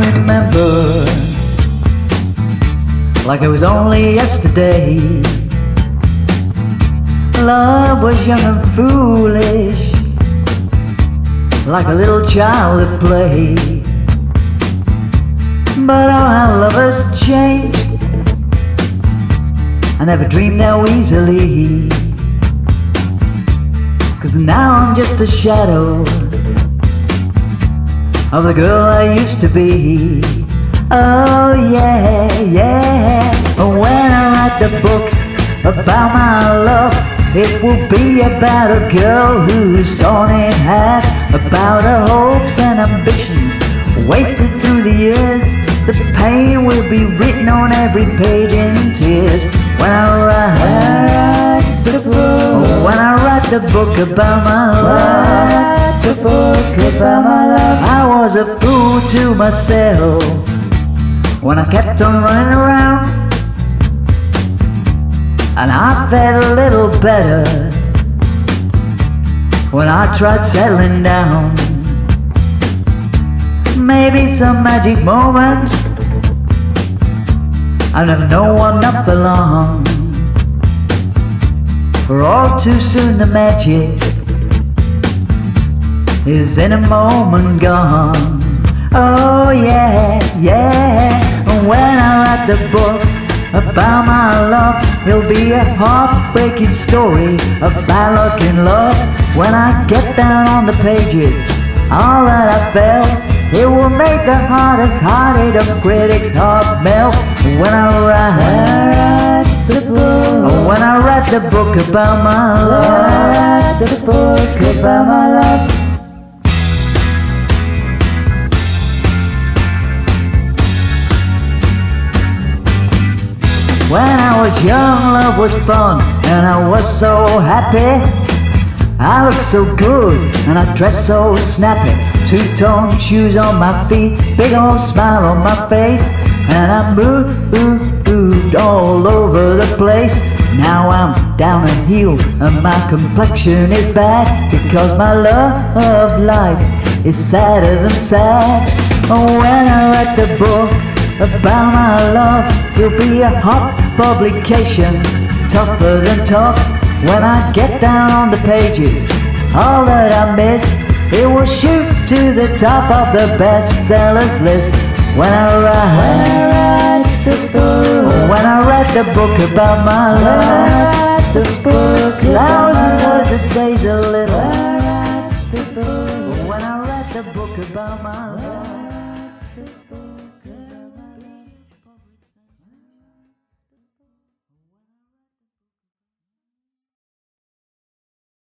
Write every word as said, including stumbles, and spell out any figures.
remember like it was only yesterday. Love was young and foolish, like a little child at play. But oh, how lovers change. I never dreamed how easily, 'cause now I'm just a shadow of the girl I used to be. Oh yeah, yeah. When I write the book about my love, it will be about a girl who's torn in half, about her hopes and ambitions wasted through the years. The pain will be written on every page in tears. When I write the book, when I write the book about my love, the book about my love. I was a fool to myself when I kept on running around, and I felt a little better when I tried settling down. Maybe some magic moment, I'll never know one not for long. For all too soon the magic is in a moment gone. Oh yeah, yeah. When I write the book about my love, it'll be a heartbreaking story of bad luck and love. When I get down on the pages, all that I felt, it will make the hardest hearted of critics' heart melt. When I write the book, when I write the book about my love, the book about my love. When I was young, love was fun, and I was so happy. I looked so good, and I dressed so snappy. Two-tone shoes on my feet, big old smile on my face, and I moved, moved, moved all over the place. Now I'm down and heeled, and my complexion is bad, because my love of life is sadder than sad. Oh, when I write the book about my love, it'll be a hot publication, tougher than tough. When I get down on the pages, all that I miss, it will shoot to the top of the bestsellers list. When I write the book, when I write the book about my love, the book, thousand words a day's a little. When I write the book about my love.